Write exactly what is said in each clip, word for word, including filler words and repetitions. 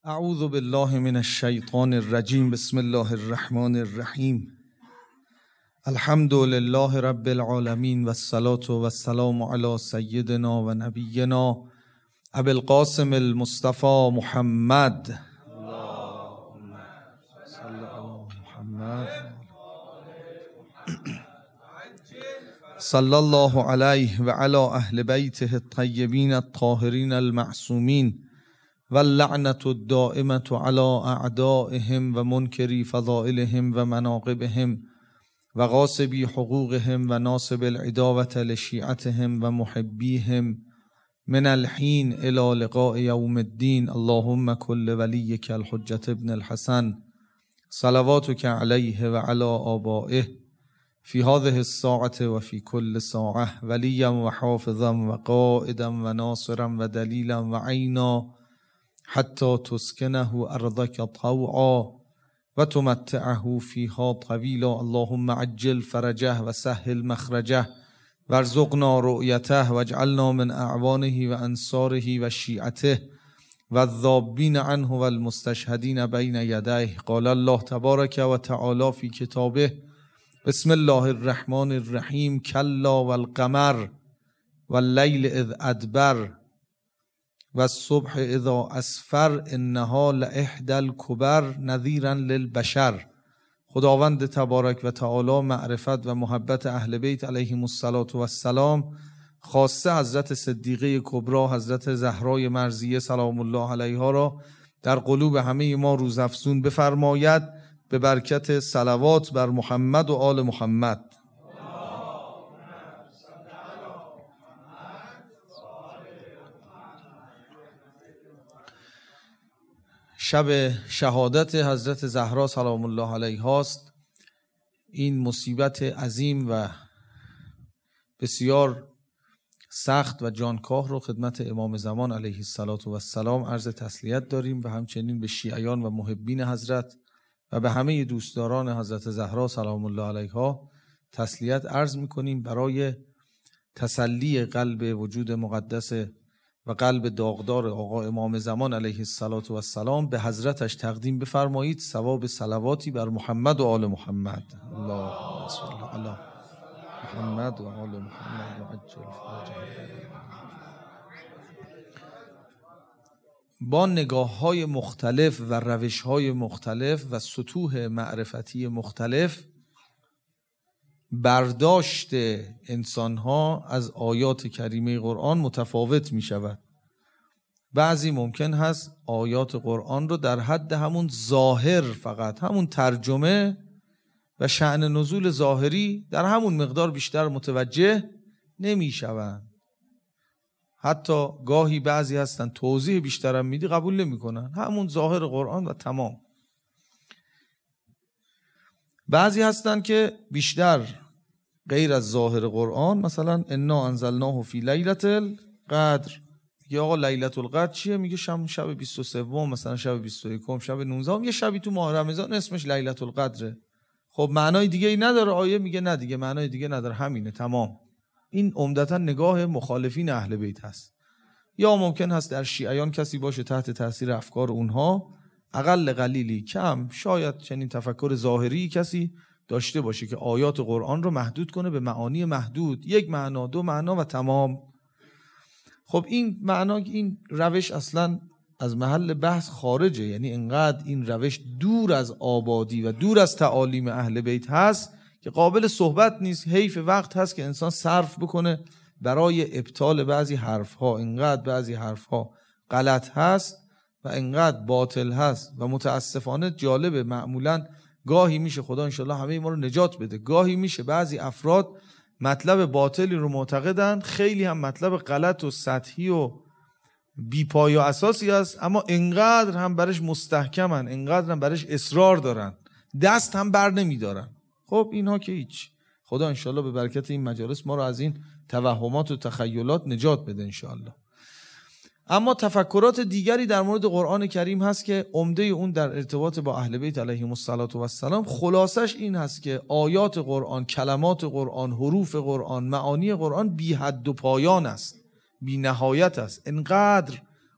اعوذ بالله من الشیطان الرجیم. بسم الله الرحمن الرحیم. الحمد لله رب العالمین و الصلاة و السلام علی سیدنا و نبینا ابی القاسم المصطفى محمد. اللهم صل علی محمد صلی الله علیه و علی اهل بیته الطیبین الطاهرین المعصومین و اللعنة الدائمة على اعدائهم و منکری فضائلهم و مناقبهم و غاصبی حقوقهم و ناصب العداوة لشیعتهم و محبیهم من الحین الى لقاء یوم الدین. اللهم کل ولیک الحجة ابن الحسن صلواتک علیه و علی آبائه فی هذه الساعة و فی کل ساعة ولیا و حافظا و قائدا و ناصرا و دلیلا و عینا حتی تسکنه ارضک طوعا و تمتعه فیها طویلا. اللهم عجل فرجه و سهل مخرجه وارزقنا رؤیته واجعلنا من اعوانه و انصاره و شیعته و الذابین عنه و المستشهدین بین یدیه. قال الله تبارک و تعالی فی کتابه بسم الله الرحمن الرحیم. کلا والقمر واللیل اذ ادبر و الصبح اذا اسفر انها لاحدی الکبر نذیرا للبشر. خداوند تبارک و تعالی معرفت و محبت اهل بیت علیهم الصلاة و السلام، خاصه حضرت صدیقه کبری حضرت زهرای مرضیه سلام الله علیها را در قلوب همه ما روزافزون بفرماید به برکت صلوات بر محمد و آل محمد. شب شهادت حضرت زهرا سلام الله علیها است. این مصیبت عظیم و بسیار سخت و جانکاه رو خدمت امام زمان علیه السلام عرض تسلیت داریم و همچنین به شیعیان و محبین حضرت و به همه دوستداران حضرت زهرا سلام الله علیها تسلیت عرض میکنیم. برای تسلی قلب وجود مقدس و قلب داغدار آقا امام زمان علیه السلام به حضرتش تقدیم بفرمایید ثواب صلواتی بر محمد و آل محمد. اللهم صل علی محمد و آل محمد و عجل فرجهم. با نگاه های مختلف و روش های مختلف و سطوح معرفتی مختلف برداشت انسان ها از آیات کریمه قرآن متفاوت می شود. بعضی ممکن هست آیات قرآن رو در حد همون ظاهر، فقط همون ترجمه و شأن نزول ظاهری در همون مقدار بیشتر متوجه نمی شوند. حتی گاهی بعضی هستن توضیح بیشتر هم میدی قبول نمی کنن، همون ظاهر قرآن و تمام. بعضی هستن که بیشتر غیر از ظاهر قرآن، مثلا انا انزلناه فی لیلة القدر، یا آقا لیلة القدر چیه؟ میگه شب شب بیست و سه مثلا شب بیست و یک شب نوزده، یه شبی تو ماه رمضان اسمش لیلة القدره. خب معنای دیگه ای نداره آیه؟ میگه نه دیگه معنای دیگه نداره، همینه تمام. این عمدتا نگاه مخالفین اهل بیت هست. یا ممکن هست در شیعیان کسی باشه تحت تاثیر افکار اونها، اقل قلیلی کم شاید چنین تفکر ظاهری کسی داشته باشه که آیات قرآن رو محدود کنه به معانی محدود، یک معنا، دو معنا و تمام. خب این معنا، این روش اصلا از محل بحث خارجه. یعنی انقدر این روش دور از آبادی و دور از تعالیم اهل بیت هست که قابل صحبت نیست. حیف وقت هست که انسان صرف بکنه برای ابطال بعضی حرفها. انقدر بعضی حرفها غلط هست و انقدر باطل هست و متاسفانه جالبه، معمولا گاهی میشه خدا انشالله همه ما رو نجات بده، گاهی میشه بعضی افراد مطلب باطلی رو معتقدن، خیلی هم مطلب غلط و سطحی و بی پای و اساسی هست، اما انقدر هم برش مستحکمن، انقدر هم برش اصرار دارن، دست هم بر نمیدارن. خب اینها که هیچ. خدا انشالله به برکت این مجالس ما رو از این توهمات و تخیلات نجات بده انشالله. اما تفکرات دیگری در مورد قرآن کریم هست که عمده اون در ارتباط با اهل بیت علیهم السلام، خلاصش این هست که آیات قرآن، کلمات قرآن، حروف قرآن، معانی قرآن بی حد و پایان است، بی نهایت است. انقدر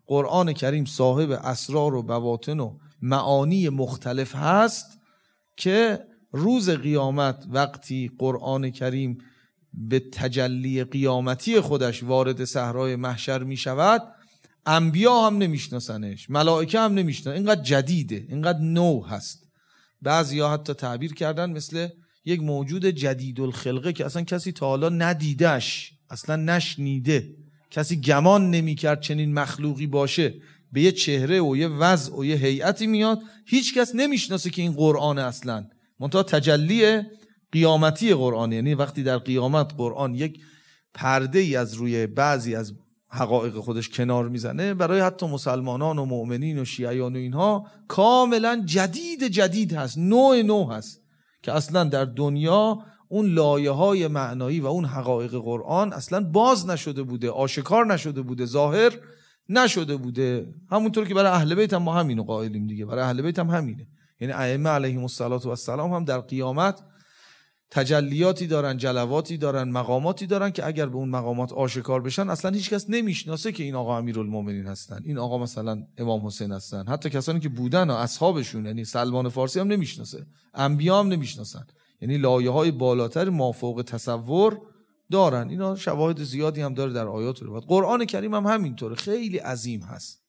قرآن کریم صاحب اسرار و بواطن و معانی مختلف هست که روز قیامت وقتی قرآن کریم به تجلی قیامتی خودش وارد صحرای محشر می شود، انبیا هم نمیشناسنش، ملائکه هم نمیشناسن، اینقدر جدیده، اینقدر نو هست. بعضیا حتی تعبیر کردن مثل یک موجود جدید الخلقه که اصلا کسی تا حالا ندیدش، اصلا نشنیده، کسی گمان نمیکرد چنین مخلوقی باشه، به یه چهره و یه وضع و یه هیئتی میاد، هیچ کس نمیشناسه که این قرآن اصلا. منتها تجلی قیامتی قرآن، یعنی وقتی در قیامت قرآن یک پرده ای از روی بعضی از حقایق خودش کنار میزنه، برای حتی مسلمانان و مؤمنین و شیعیان و اینها کاملا جدید جدید هست، نوع نو هست که اصلا در دنیا اون لایه های معنایی و اون حقایق قرآن اصلا باز نشده بوده، آشکار نشده بوده، ظاهر نشده بوده. همونطور که برای اهل بیت هم ما همینو قائلیم دیگه، برای اهل بیت هم همینه. یعنی ائمه علیهم السلام هم در قیامت تجلیاتی دارن، جلواتی دارن، مقاماتی دارن که اگر به اون مقامات آشکار بشن اصلا هیچ کس نمیشناسه که این آقا امیرالمومنین هستن، این آقا مثلا امام حسین هستن. حتی کسانی که بودن و اصحابشون، یعنی سلمان فارسی هم نمیشناسه، انبیا هم نمیشناسن. یعنی لایه‌های بالاتر مافوق تصور دارن. اینا شواهد زیادی هم داره در آیات و روایات. قرآن کریم هم همینطوره، خیلی عظیم هست.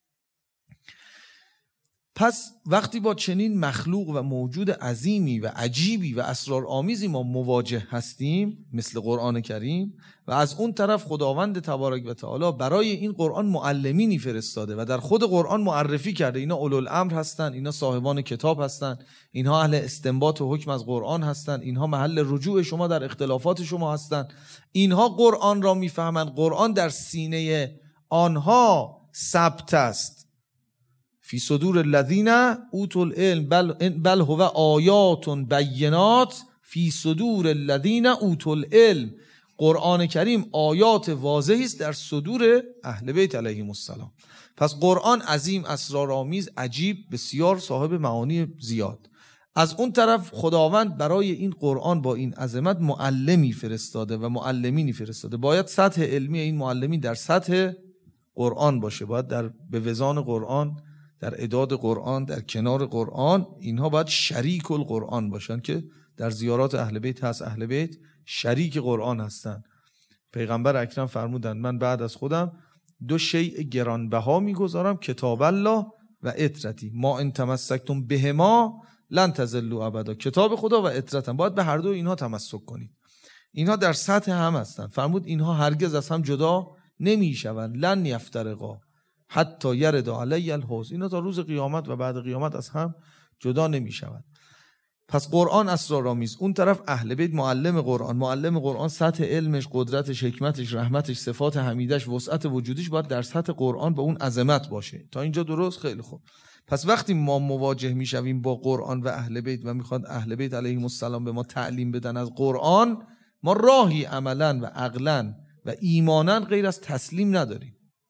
پس وقتی با چنین مخلوق و موجود عظیمی و عجیبی و اسرارآمیزی ما مواجه هستیم مثل قرآن کریم، و از اون طرف خداوند تبارک و تعالی برای این قرآن معلمینی فرستاده و در خود قرآن معرفی کرده اینا اولوالامر هستن، اینا صاحبان کتاب هستن، اینها اهل استنباط و حکم از قرآن هستن، اینها محل رجوع شما در اختلافات شما هستن، اینها قرآن را میفهمند، قرآن در سینه آنها ثبت است. فی صدور الذین اوتوا العلم بل, بل هو آیات بینات فی صدور الذین اوتوا العلم. قرآن کریم آیات واضحی است در صدور اهل بیت علیهم السلام. پس قرآن عظیم، اسرارآمیز، عجیب، بسیار صاحب معانی زیاد. از اون طرف خداوند برای این قرآن با این عظمت معلمی فرستاده و معلمینی فرستاده. باید سطح علمی این معلمین در سطح قرآن باشه، باید در به وزان قرآن، در اعداد قرآن، در کنار قرآن، اینها باید شریک القرآن باشن که در زیارات اهل بیت هست. اهل بیت شریک قرآن هستن. پیغمبر اکرم فرمودن من بعد از خودم دو شیء گرانبها میگذارم، کتاب الله و اطرتی، ما ان تمسکتم بهما لن تضلوا ابدا. کتاب خدا و اطرتم، باید به هر دو اینها تمسک کنید. اینها در سطح هم هستن. فرمود اینها هرگز از هم جدا نمیشوند، لن یفترقا حتی یرد علی الحوض. اینا تا روز قیامت و بعد قیامت از هم جدا نمیشوند. پس قرآن اسرارآمیز، اون طرف اهل بیت معلم قرآن. معلم قرآن سطح علمش، قدرتش، حکمتش، رحمتش، صفات حمیدش، وسعت وجودش باید در سطح قرآن با اون عظمت باشه. تا اینجا درست؟ خیلی خوب. پس وقتی ما مواجه میشویم با قرآن و اهل بیت و میخواد اهل بیت علیهم السلام به ما تعلیم بدن از قرآن، ما راهی عملاً و عقلاً و ایماناً غیر از تسلیم نداریم.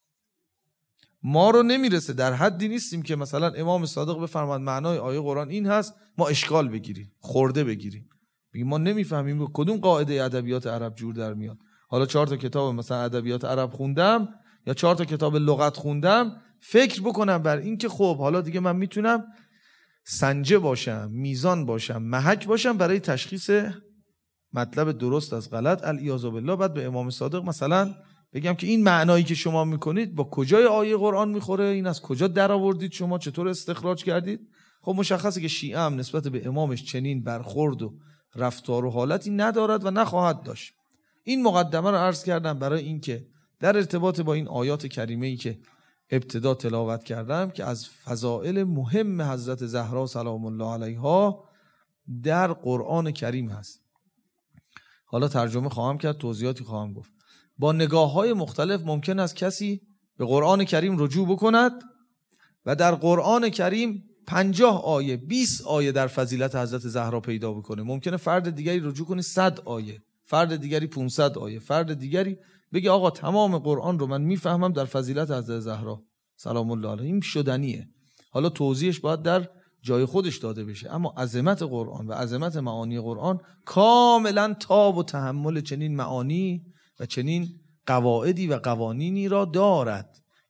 ما رو نمیرسه، در حدی نیستیم که مثلا امام صادق بفرماد معنای آیه قرآن این هست، ما اشکال بگیریم، خورده بگیریم، بگیم ما نمیفهمیم کدوم قاعده ادبیات عرب جور در میاد. حالا چهار تا کتاب مثلا ادبیات عرب خوندم یا چهار تا کتاب لغت خوندم، فکر بکنم بر این که خب حالا دیگه من میتونم سنجه باشم، میزان باشم، محک باشم برای تشخیص مطلب درست از غلط. الیاذ بالله. بعد به امام صادق مثلا بگم که این معنایی که شما میکنید با کجای آیه قرآن میخوره، این از کجا در آوردید شما، چطور استخراج کردید؟ خب مشخصه که شیعه هم نسبت به امامش چنین برخورد و رفتار و حالتی ندارد و نخواهد داشت. این مقدمه رو عرض کردم برای این که در ارتباط با این آیات کریمه‌ای که ابتدا تلاوت کردم که از فضائل مهم حضرت زهرا سلام الله علیها در قرآن کریم هست. حالا ترجمه خواهم کرد، توضیحاتی خواهم گفت. با نگاه‌های مختلف ممکن است کسی به قرآن کریم رجوع بکند و در قرآن کریم پنجاه آیه، بیست آیه در فضیلت حضرت زهرا پیدا بکنه. ممکنه فرد دیگری رجوع کنه صد آیه، فرد دیگری پانصد آیه، فرد دیگری بگه آقا تمام قرآن رو من میفهمم در فضیلت حضرت زهرا سلام الله علیها. این شدنیه. حالا توضیحش باید در جای خودش داده بشه، اما عظمت قرآن و عظمت معانی قرآن کاملا تاب و تحمل چنین معانی و چنین قواعدی و قوانینی را دارد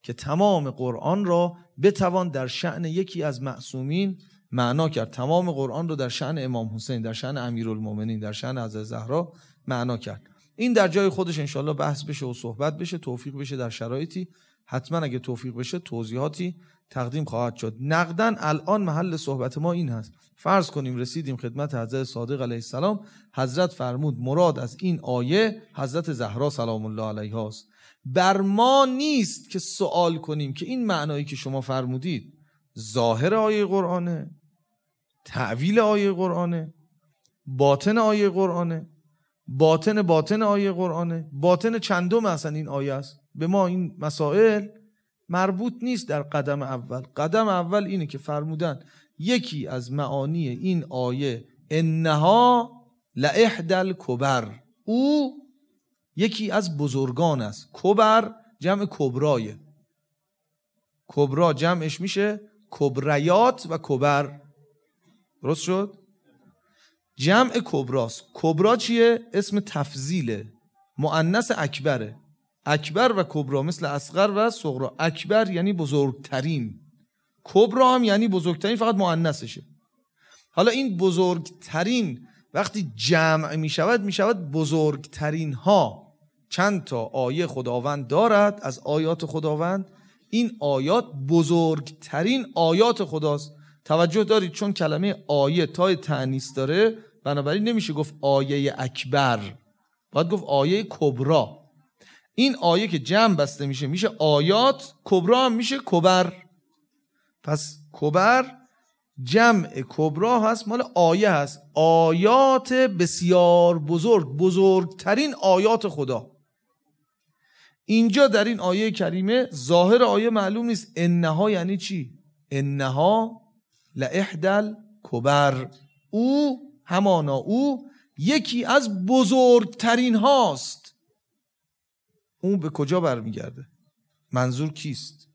که تمام قرآن را بتوان در شأن یکی از معصومین معنا کرد. تمام قرآن رو در شأن امام حسین، در شأن امیرالمومنین، در شأن حضرت زهرا معنا کرد. این در جای خودش انشالله بحث بشه و صحبت بشه، توفیق بشه در شرایطی، حتما اگه توفیق بشه توضیحاتی تقدیم خواهد شد. نقدن الان محل صحبت ما این هست. فرض کنیم رسیدیم خدمت حضرت صادق علیه السلام، حضرت فرمود مراد از این آیه حضرت زهرا سلام الله علیها است. بر ما نیست که سوال کنیم که این معنایی که شما فرمودید ظاهر آیه قرآنه، تعویل آیه قرآنه، باطن آیه قرآنه، باطن باطن آیه قرآنه، باطن چندم اصلا این آیه است. به ما این مسائل مربوط نیست. در قدم اول قدم اول اینه که فرمودن یکی از معانی این آیه انها لإحدی الکبر، او یکی از بزرگان است. کبر جمع کبرایه، کبرا جمعش میشه کبریات و کبر، درست شد؟ جمع کبراست. کبرا چیه؟ اسم تفضیله، مؤنث اکبره. اکبر و کبرا مثل اصغر و صغرا. اکبر یعنی بزرگترین، کبرا هم یعنی بزرگترین، فقط مؤنثشه. حالا این بزرگترین وقتی جمع می شود می شود بزرگترین ها. چند تا آیه خداوند دارد از آیات خداوند، این آیات بزرگترین آیات خداست. توجه دارید چون کلمه آیه تای تأنیث داره، بنابراین نمیشه گفت آیه اکبر، باید گفت آیه کبرا. این آیه که جمع بسته میشه میشه آیات، کبرا هم میشه کبر. پس کبر جمع کبرا هست، مال آیه هست. آیات بسیار بزرگ، بزرگترین آیات خدا. اینجا در این آیه کریمه ظاهر آیه معلوم نیست. انها یعنی چی؟ انها لإحدی الکبر، او همانا او یکی از بزرگترین هاست. اون به کجا برمیگرده؟ منظور کیست؟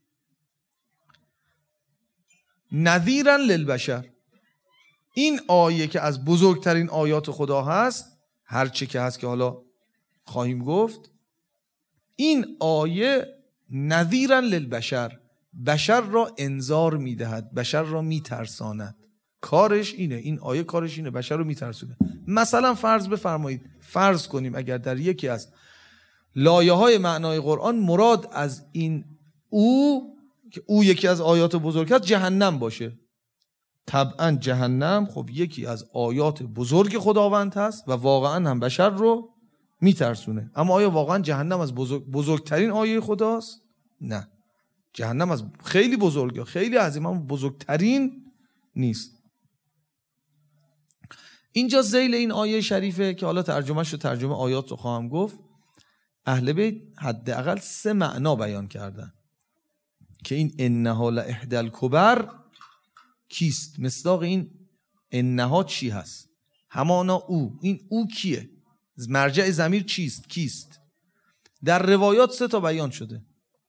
نذیرا للبشر. این آیه که از بزرگترین آیات خدا هست، هر چه که هست که حالا خواهیم گفت، این آیه نذیرا للبشر، بشر را انذار میدهد، بشر را میترساند. کارش اینه، این آیه کارش اینه، بشر رو میترسونه. مثلا فرض بفرمایید، فرض کنیم اگر در یکی از لایه های معنای قرآن مراد از این او که او یکی از آیات بزرگ هست جهنم باشه. طبعا جهنم خب یکی از آیات بزرگ خداوند هست و واقعا هم بشر رو میترسونه. اما آیا واقعا جهنم از بزرگ بزرگترین آیه خداست؟ نه، جهنم از خیلی بزرگه، خیلی عظیم، اما بزرگترین نیست. اینجا ذیل این آیه شریفه که حالا ترجمهش رو ترجمه آیات رو خواهم گفت، اهل بیت حداقل سه معنا بیان کردن که این انها لإحدی الکبر کیست، مصداق این انها چی هست، همانا او. این او کیه؟ مرجع ضمیر چیست، کیست؟ در روایات سه تا بیان شده،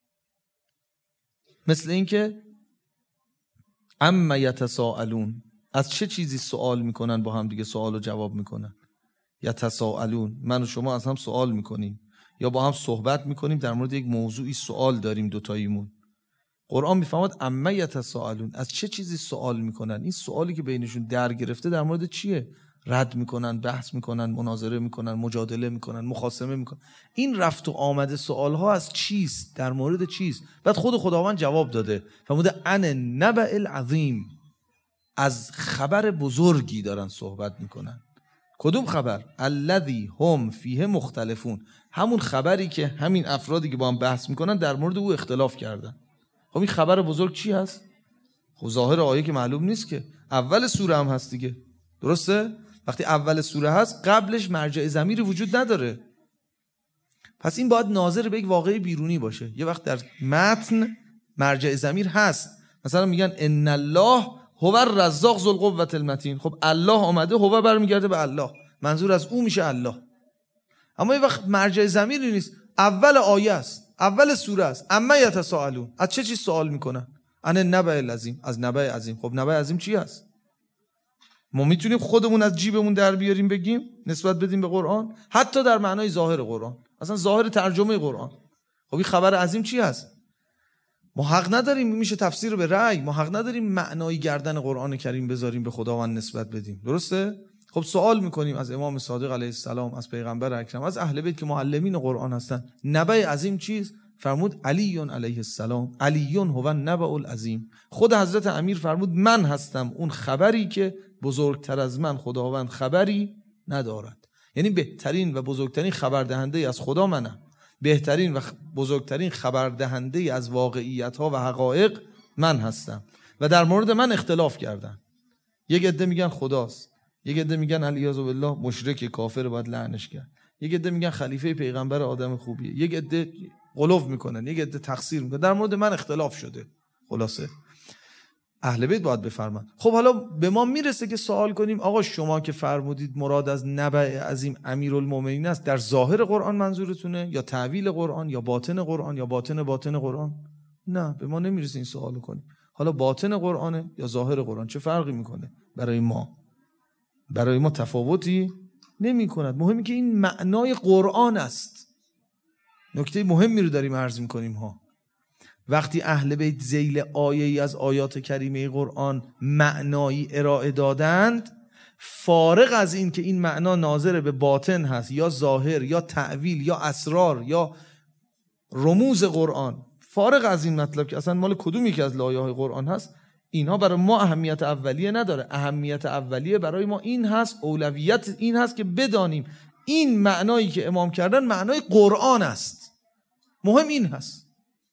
مثل این که اما یتساءلون، از چه چیزی سوال میکنن، با هم دیگه سوال و جواب میکنن. یتساءلون، من و شما از هم سوال میکنیم یا با هم صحبت میکنیم در مورد یک موضوعی، سوال داریم دوتاییمون. قرآن میفهمد اما یتساءلون، از چه چیزی سوال میکنن. این سوالی که بینشون در گرفته در مورد چیه؟ رد میکنن، بحث میکنن، مناظره میکنن، مجادله میکنن، مخاصمه میکنن. این رفت و آمد سوالها از چیست، در مورد چیست؟ بعد خود خداوند جواب داده، فرموده ان النبأ العظیم، از خبر بزرگی دارن صحبت میکنن. کدوم خبر؟ الذی هم فیه مختلفون، همون خبری که همین افرادی که با هم بحث میکنن در مورد او اختلاف کردن. خب این خبر بزرگ چی هست؟ خب ظاهر آیه که معلوم نیست که، اول سوره هم هست دیگه، درسته؟ وقتی اول سوره هست قبلش مرجع ضمیری وجود نداره، پس این باید ناظر به یک واقعه بیرونی باشه. یه وقت در متن مرجع ضمیر هست، مثلا میگن ان الله هو الرزاق ذو القوة المتین، خب الله آمده، هو برمیگرده به الله، منظور از او میشه الله. اما یه وقت مرجع ضمیری نیست، اول آیه است، اول سوره است. اما یتساءلون، از چه چیز سوال میکنن؟ عن النبأ العظیم، از نبأ عظیم. خب نبأ عظیم چی هست؟ ما میتونیم خودمون از جیبمون در بیاریم بگیم، نسبت بدیم به قرآن، حتی در معنای ظاهر قرآن، اصلا ظاهر ترجمه قرآن. خب این خبر عظیم چی هست؟ ما حق نداریم میشه تفسیر به رأی، ما حق نداریم معنای گردن قرآن کریم بذاریم به خداوند نسبت بدیم. درسته؟ خب سوال میکنیم از امام صادق علیه السلام، از پیغمبر اکرم، از اهل بیت که معلمین قرآن هستن، نبأ عظیم چیز؟ فرمود علی علیه السلام، علی هو النبأ العظیم. خود حضرت امیر فرمود من هستم اون خبری که بزرگتر از من خداوند خبری ندارد. یعنی بهترین و بزرگترین خبردهنده از خدا منم، بهترین و بزرگترین خبردهنده از واقعیت ها و حقایق من هستم. و در مورد من اختلاف کردن، یک عده میگن خداست، یک عده میگن علیاذ بالله مشرک کافر باید لعنش کرد، یک عده میگن خلیفه پیغمبر آدم خوبیه، یک عده غلو میکنن، یک عده تقصیر میکنن. در مورد من اختلاف شده. خلاصه اهل بیت باید بفرمان. خب حالا به ما میرسه که سوال کنیم آقا شما که فرمودید مراد از نبأ عظیم امیرالمومنین است، در ظاهر قرآن منظورتونه یا تعویل قرآن یا باطن قرآن یا باطن باطن قرآن؟ نه، به ما نمیرسه این سوالو کنیم. حالا باطن قرآنه یا ظاهر قرآن، چه فرقی میکنه برای ما؟ برای ما تفاوتی نمی کند. مهمی که این معنای قرآن است. نکته مهمی رو داریم عرض میکنیم ها. وقتی اهل بیت ذیل آیه‌ای از آیات کریمه قرآن معنایی ارائه دادند، فارغ از این که این معنا ناظر به باطن هست یا ظاهر یا تعویل یا اسرار یا رموز قرآن، فارغ از این مطلب که اصلا مال کدومی که از لایه‌های قرآن هست، اینها برای ما اهمیت اولیه نداره. اهمیت اولیه برای ما این هست، اولویت این هست که بدانیم این معنایی که امام کردن معنای قرآن است. مهم این هست،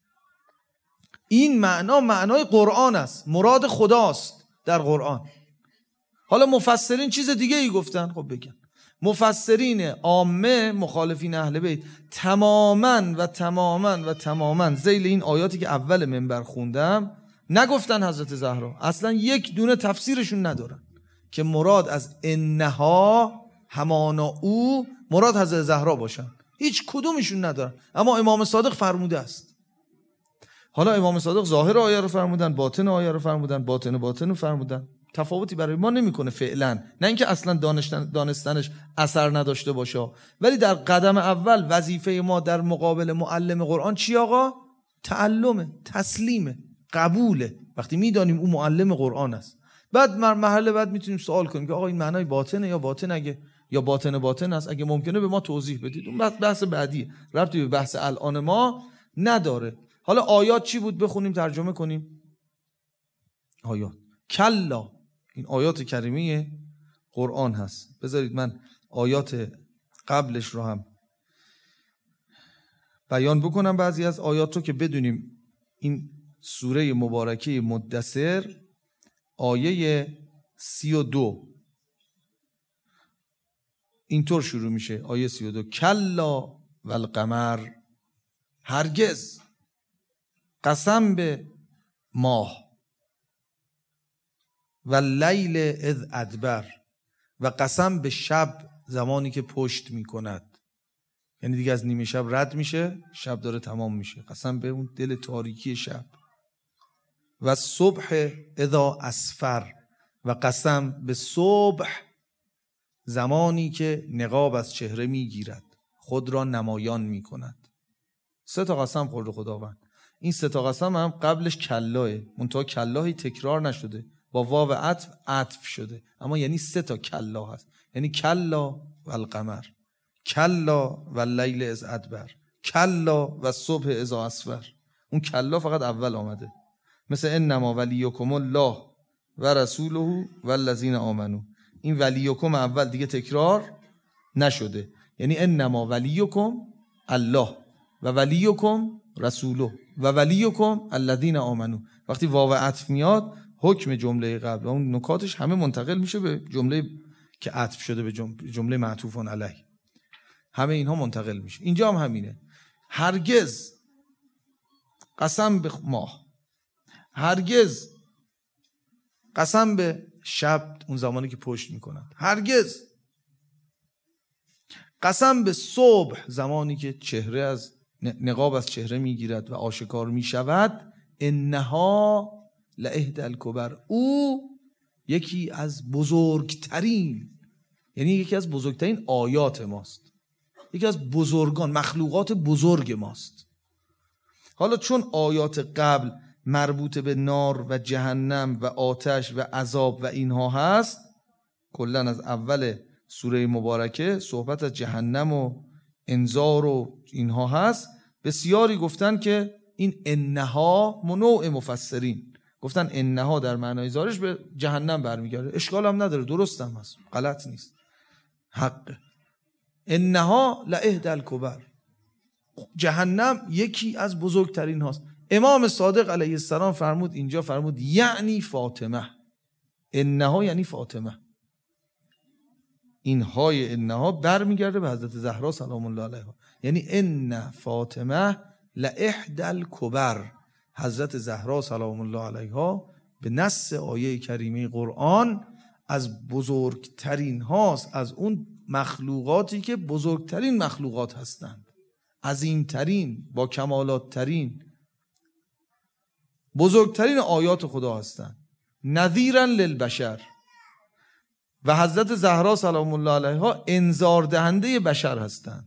این معنا معنای قرآن است، مراد خداست در قرآن. حالا مفسرین چیز دیگه ای گفتن، خب بگن. مفسرین عامه مخالفین اهل بیت تماما و تماما و تماما ذیل این آیاتی که اول منبر خوندم نگفتن حضرت زهرا، اصلا یک دونه تفسیرشون ندارن که مراد از انها همانا او مراد حضرت زهرا باشن، هیچ کدومشون ندارن. اما امام صادق فرموده است. حالا امام صادق ظاهر آیه رو فرمودن، باطن آیه رو فرمودن، باطن باطن رو فرمودن، تفاوتی برای ما نمیکنه فعلا. نه اینکه اصلا دانستن دانستنش اثر نداشته باشه، ولی در قدم اول وظیفه ما در مقابل معلم قرآن چی آقا؟ تعلمه، تسلیمه، قبوله. وقتی میدانیم اون معلم قرآن است، بعد مرحله بعد میتونیم سوال کنیم که آقا این معنای باطنه یا باطن اگه یا باطن باطن است، اگه ممکنه به ما توضیح بدید. اون بحث بحث بعدی، ربطی به بحث الان ما نداره. حالا آیات چی بود؟ بخونیم ترجمه کنیم. آیات کلا، این آیات کریمه قرآن هست. بذارید من آیات قبلش رو هم بیان بکنم، بعضی از آیات رو که بدونیم. این سوره مبارکه مدثر آیه سی و دو اینطور شروع میشه. آیه سی و دو کلا والقمر، هرگز قسم به ماه، و لیل اذ ادبر، و قسم به شب زمانی که پشت میکند. یعنی دیگه از نیمه شب رد میشه، شب داره تمام میشه. قسم به اون دل تاریکی شب. و صبح اذا اسفر، و قسم به صبح زمانی که نقاب از چهره میگیرد، خود را نمایان میکند. سه تا قسم خورده خداوند. این سه تا قسم هم قبلش کلاه، منتها کلاهی تکرار نشده، با واو عطف عطف شده، اما یعنی سه تا کلا هست. یعنی کلا و القمر، کلا و اللیل اذ ادبر، کلا و صبح اذا اسفر. اون کلا فقط اول آمده، مثل انما ولیکم الله و رسوله و الذین آمنو. این ولیکم اول دیگه تکرار نشده، یعنی انما ولیکم الله و ولیکم رسوله و ولیکم الذین آمنو. وقتی واو عطف میاد حکم جمله قبل و اون نکاتش همه منتقل میشه به جمله که عطف شده به جمله, جمله معطوفون علیه، همه اینها منتقل میشه. اینجا هم همینه. هرگز قسم به ماه، هرگز قسم به شب اون زمانی که پشت میکنند، هرگز قسم به صبح زمانی که چهره از نقاب از چهره میگیرد و آشکار میشود. انها لإحدی الکبر، او یکی از بزرگترین، یعنی یکی از بزرگترین آیات ماست، یکی از بزرگان مخلوقات بزرگ ماست. حالا چون آیات قبل مربوط به نار و جهنم و آتش و عذاب و اینها هست، کلن از اول سوره مبارکه صحبت از جهنم و انذار و اینها هست. بسیاری گفتن که این انها منوع مفسرین گفتن انها در معنای ظاهرش به جهنم برمیگرده. اشکال هم نداره، درست هم هست، غلط نیست، حقه. انها لإحدی الکبر، جهنم یکی از بزرگترین هاست. امام صادق علیه السلام فرمود اینجا، فرمود یعنی فاطمه. انها یعنی فاطمه. این های انها برمیگرده به حضرت زهرا سلام الله علیها، یعنی ان فاطمه لإحدی الکبر. حضرت زهرا سلام الله علیها به نص آیه کریمه قرآن از بزرگترین هاست، از اون مخلوقاتی که بزرگترین مخلوقات هستند، عظیمترین، با کمالات ترین، بزرگترین آیات خدا هستند. نذیرا للبشر. و حضرت زهرا سلام الله علیها انذار دهنده بشر هستند.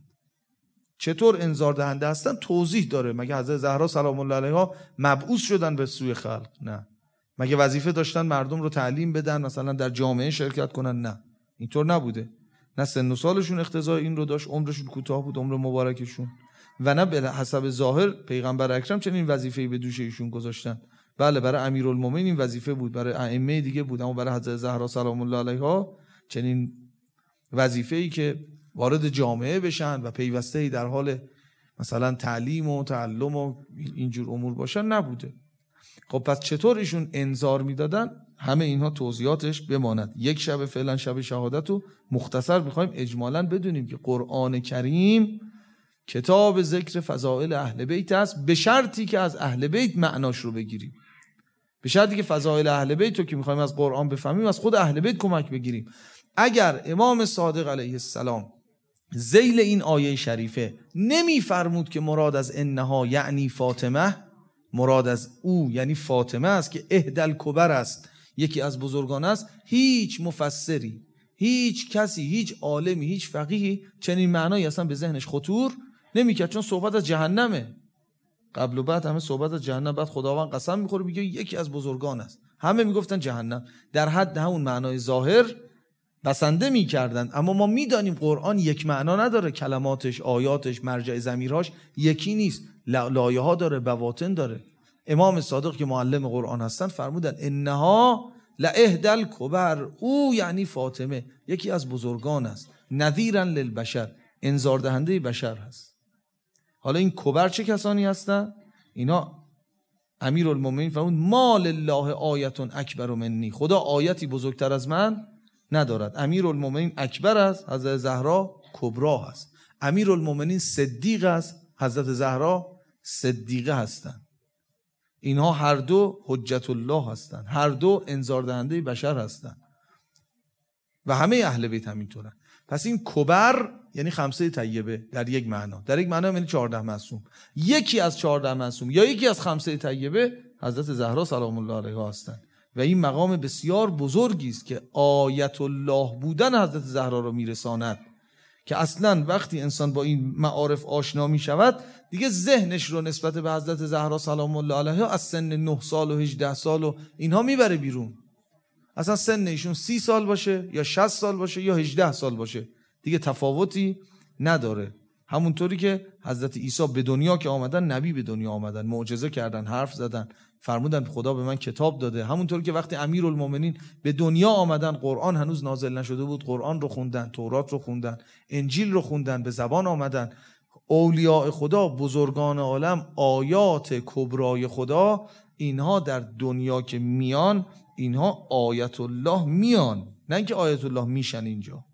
چطور انذار دهنده هستند؟ توضیح داره. مگه حضرت زهرا سلام الله علیها مبعوث شدن به سوی خلق؟ نه. مگه وظیفه داشتن مردم رو تعلیم بدن، مثلا در جامعه شرکت کنن؟ نه، اینطور نبوده. نه سن و سالشون اقتضای این رو داشت، عمرشون کوتاه بود، عمر مبارکشون، و نه به حسب ظاهر پیغمبر اکرم چنین وظیفه‌ای به دوش ایشون گذاشتن. بله، برای امیرالمومنین این وظیفه بود، برای ائمه دیگه بود، اما برای حضرت زهرا سلام الله علیها چنین وظیفه‌ای که وارد جامعه بشن و پیوسته در حال مثلا تعلیم و تعلم و اینجور امور باشن نبوده. خب پس چطور ایشون انذار میدادن؟ همه اینها توضیحاتش بماند. یک شب فعلا شب شهادت رو مختصر میخوایم اجمالاً بدونیم که قرآن کریم کتاب ذکر فضائل اهل بیت است، به شرطی که از اهل بیت معناش رو بگیریم. به شرطی که فضائل اهل بیت رو که میخوایم از قرآن بفهمیم از خود اهل بیت کمک بگیریم. اگر امام صادق علیه السلام ذیل این آیه شریفه نمیفرمود که مراد از انها یعنی فاطمه، مراد از او یعنی فاطمه است که احدی الکبر است، یکی از بزرگان است، هیچ مفسری، هیچ کسی، هیچ عالمی، هیچ فقیهی چنین معنایی اصلا به ذهنش خطور نمیکرد، چون صحبت از جهنمه. قبل و بعد همه صحبت از جهنم، بعد خداوند قسم میخوره میگه یکی از بزرگان است. همه میگفتن جهنم، در حد همون معنای ظاهر بسنده میکردن. اما ما میدانیم قرآن یک معنا نداره، کلماتش، آیاتش، مرجع ضمیرهاش یکی نیست، لایه ها داره، بواطن داره. امام صادق که معلم قرآن هستن فرمودن انها لإحدی الکبر، او یعنی فاطمه یکی از بزرگان است، نذیرا للبشر، انذار دهنده بشر هست. حالا این کبر چه کسانی هستن؟ اینا امیرالمومنین فرمود ما لله آیت اکبر منی، خدا آیتی بزرگتر از من ندارد. امیرالمومنین اکبر است، حضرت زهرا کبرا هست. امیرالمومنین صدیق است، حضرت زهرا صدیقه هستند. اینها هر دو حجت الله هستند، هر دو انذار دهنده بشر هستند و همه اهل بیت همینطورن. پس این کبر یعنی خمسه طیبه در یک معنا، در یک معنا یعنی چهارده معصوم. یکی از چهارده معصوم یا یکی از خمسه طیبه حضرت زهرا سلام الله علیها هستند و این مقام بسیار بزرگی است که آیت الله بودن حضرت زهرا رو میرساند، که اصلا وقتی انسان با این معارف آشنا می شود دیگه ذهنش رو نسبت به حضرت زهرا سلام الله علیها از سن نه سال و هجده سال و اینها میبره بیرون. اصلا سن ایشون سی سال باشه یا شصت سال باشه یا هجده سال باشه دیگه تفاوتی نداره. همونطوری که حضرت عیسی به دنیا که آمدن، نبی به دنیا آمدن، معجزه کردن، حرف زدن، فرمودن خدا به من کتاب داده. همونطوری که وقتی امیرالمومنین به دنیا آمدن قرآن هنوز نازل نشده بود، قرآن رو خوندن، تورات رو خوندن، انجیل رو خوندن، به زبان آمدن. اولیاء خدا، بزرگان عالم، آیات کبرای خدا، اینها در دنیا که میان اینها آیت الله میان، نه اینکه آیت الله میشن اینجا.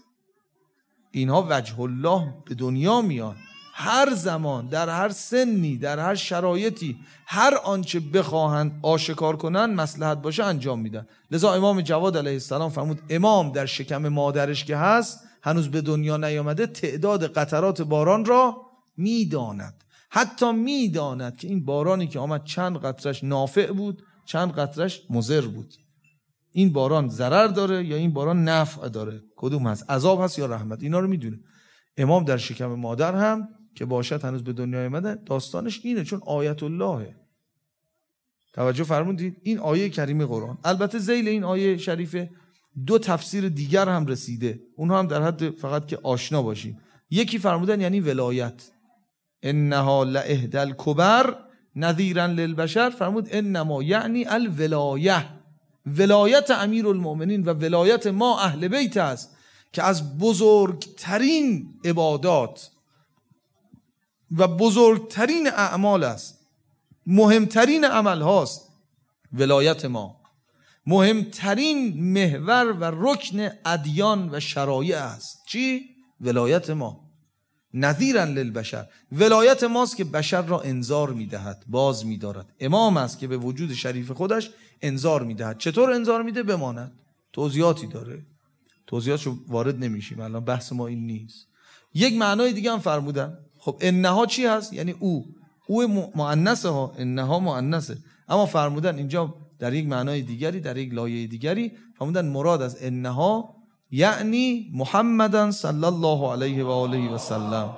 اینها وجه الله به دنیا میان، هر زمان، در هر سنی، در هر شرایطی، هر آنچه بخواهند آشکار کنن مصلحت باشه انجام میدن. لذا امام جواد علیه السلام فرمود امام در شکم مادرش که هست هنوز به دنیا نیامده تعداد قطرات باران را میداند، حتی میداند که این بارانی که آمد چند قطرش نافع بود، چند قطرش مضر بود. این باران ضرر داره یا این باران نفع داره، کدوم هست، عذاب هست یا رحمت، اینا رو میدونه. امام در شکم مادر هم که باشد هنوز به دنیا آمده، داستانش اینه، چون آیت اللهه. توجه فرمودید؟ این آیه کریم قرآن. البته ذیل این آیه شریفه دو تفسیر دیگر هم رسیده، اونها هم در حد فقط که آشنا باشیم. یکی فرمودن یعنی ولایت، انها لإحدی الکبر نذیرا للبشر، فرمود انما یعنی الولایه، ولایت امیر المؤمنین و ولایت ما اهل بیت است که از بزرگترین عبادات و بزرگترین اعمال است، مهمترین عمل هاست ولایت ما، مهمترین محور و رکن ادیان و شرایع است. چی؟ ولایت ما. نذیرا للبشر، ولایت ماست که بشر را انذار میدهد، باز میدارد. امام است که به وجود شریف خودش انذار میدهد. چطور انذار میده؟ بماند. توضیحاتی داره، توضیحاتشو وارد نمیشیم الان، بحث ما این نیست. یک معنای دیگه هم فرمودن. خب انها چی هست؟ یعنی او، او مؤنثه ها، انها مؤنثه، اما فرمودن اینجا در یک معنای دیگری، در یک لایه دیگری فرمودن مراد از انها یعنی محمدن صلی الله علیه و آله و سلم.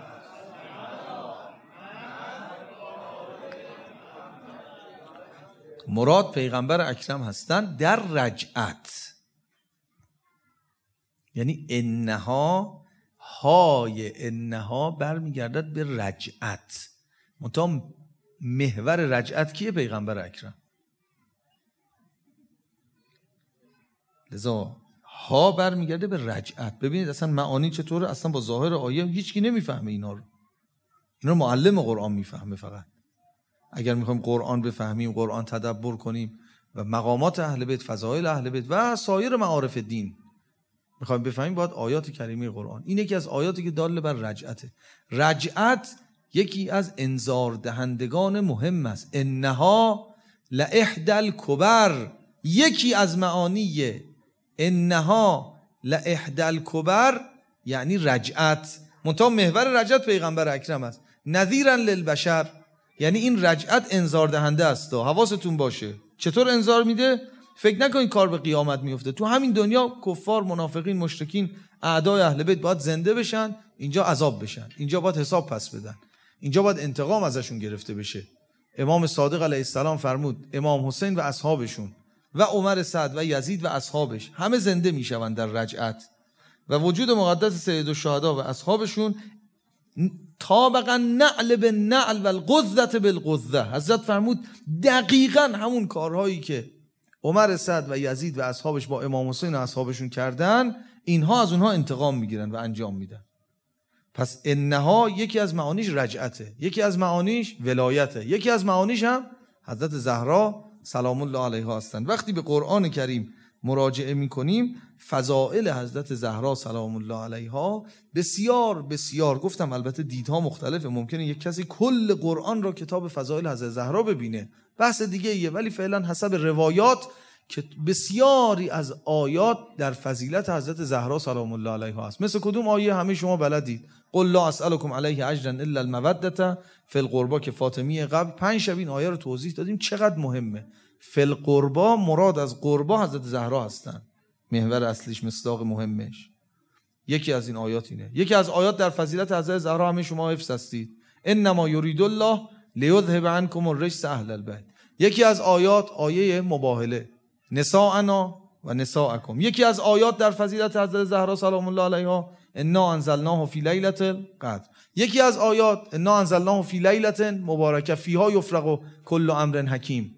مراد پیغمبر اکرم هستند در رجعت. یعنی انها، های انها برمیگردد به رجعت، منتها محور رجعت کیه؟ پیغمبر اکرم. لذا ها برمیگرده به رجعت. ببینید اصلا معانی چطوره، اصلا با ظاهر آیه هیچکی نمیفهمه اینا رو. اینا رو معلم قرآن میفهمه فقط. اگر میخوایم قرآن بفهمیم، قرآن تدبر کنیم و مقامات اهل بیت، فضائل اهل بیت و سایر معارف دین میخوایم بفهمیم، باید آیات کریمه قرآن. این یکی از آیاتی که دال بر رجعته. رجعت یکی از انذار دهندگان مهم است. انها لإحدی الکبر، یکی از معانی انها لإحدی الکبر یعنی رجعت، منتها محور رجعت پیغمبر اکرم است. نذیرا للبشر یعنی این رجعت انذار دهنده است. حواستون باشه. چطور انذار میده؟ فکر نکنید کار به قیامت میفته. تو همین دنیا کفار، منافقین، مشرکین، اعدای اهل بیت باید زنده بشن، اینجا عذاب بشن، اینجا باید حساب پس بدن، اینجا باید انتقام ازشون گرفته بشه. امام صادق علیه السلام فرمود امام حسین و اصحابشون و عمر سعد و یزید و اصحابش همه زنده میشوند در رجعت، و وجود مقدس سید الشهدا و اصحابشون طابقا نعل به نعل و القذة بالقذة. حضرت فرمود دقیقا همون کارهایی که عمر سعد و یزید و اصحابش با امام حسین و اصحابشون کردن، اینها از اونها انتقام میگیرن و انجام میدن. پس انها یکی از معانیش رجعته، یکی از معانیش ولایته، یکی از معانیش هم حضرت زهرا سلام الله علیها هستند. وقتی به قرآن کریم مراجعه میکنیم، فضائل حضرت زهرا سلام الله علیها بسیار بسیار، گفتم البته دیدها مختلفه، ممکنه یک کسی کل قرآن را کتاب فضائل حضرت زهرا ببینه، بحث دیگه ایه، ولی فعلا حسب روایات که بسیاری از آیات در فضیلت حضرت زهرا سلام الله علیها است. مثل کدوم آیه همه شما بلدید؟ قل لا اسألكم علیه اجرا الا المودة فی القربا که فاطمی قبل پنج شب این آیه رو توضیح دادیم چقدر مهمه. فی القربا، مراد از قربا حضرت زهرا هستن، محور اصلیش، مصداق مهمش. یکی از این آیات اینه. یکی از آیات در فضیلت حضرت زهرا همه شما حفظ هستید، انما یرید الله لیذهب عنکم الرجس اهل البیت. یکی از آیات آیه مباهله، نساءنا و نساءکم. یکی از آیات در فضیلت حضرت زهرا سلام الله علیها انا انزلناه فی لیلة القدر. یکی از آیات انا انزلناه فی لیلة مبارکه فیها یفرق کل امر حکیم.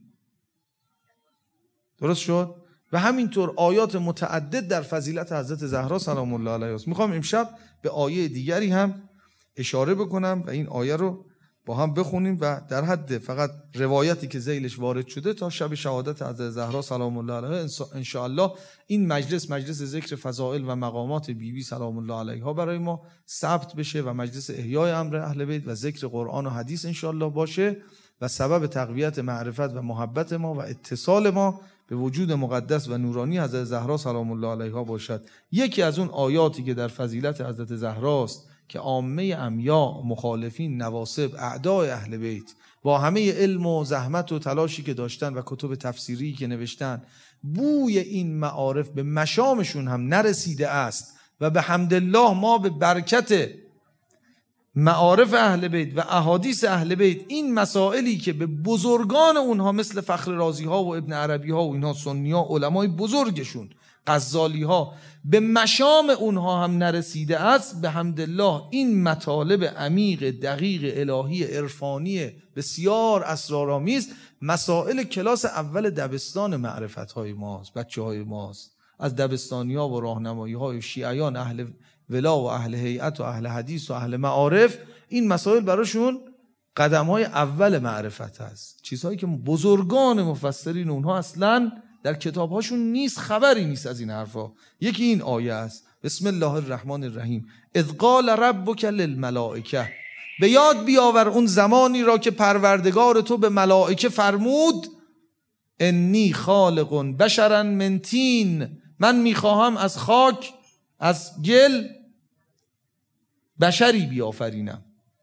درست شد؟ و همینطور آیات متعدد در فضیلت حضرت زهرا سلام الله علیها است. میخوام امشب به آیه دیگری هم اشاره بکنم و این آیه رو با هم بخونیم و در حد فقط روایتی که ذیلش وارد شده تا شب شهادت حضرت زهرا سلام الله علیها ان شاء الله این مجلس، مجلس ذکر فضائل و مقامات بی بی سلام الله علیها برای ما ثبت بشه و مجلس احیای امر اهل بیت و ذکر قرآن و حدیث ان شاء الله باشه و سبب تقویت معرفت و محبت ما و اتصال ما به وجود مقدس و نورانی حضرت زهرا سلام الله علیها باشد. یکی از اون آیاتی که در فضیلت حضرت زهراست که عامه عمیا، مخالفین، نواصب، اعدای اهل بیت با همه علم و زحمت و تلاشی که داشتن و کتب تفسیری که نوشتن، بوی این معارف به مشامشون هم نرسیده است و به حمدالله ما به برکت معارف اهل بیت و احادیث اهل بیت، این مسائلی که به بزرگان اونها مثل فخر رازی ها و ابن عربی ها و اینها سنی ها، علمای بزرگشون، غزالی ها، به مشام اونها هم نرسیده است، به حمدالله این مطالب عمیق دقیق الهی عرفانی بسیار اسرارآمیز مسائل کلاس اول دبستان معرفت های ماست، بچه های ماست، از دبستانی ها و راهنمایی های شیعیان اهل ولا و اهل هیئت و اهل حدیث و اهل معارف. این مسائل براشون قدم های اول معرفت هست، چیزهایی که بزرگان مفسرین اونها اصلا در کتابهاشون نیست، خبری نیست از این حرفا. یکی این آیه است، بسم الله الرحمن الرحیم، اذ قال ربک للملائکه، به یاد بیاور اون زمانی را که پروردگار تو به ملائکه فرمود انی خالق بشرا من طین، من میخواهم از خاک، از گل بشری بیافرینم.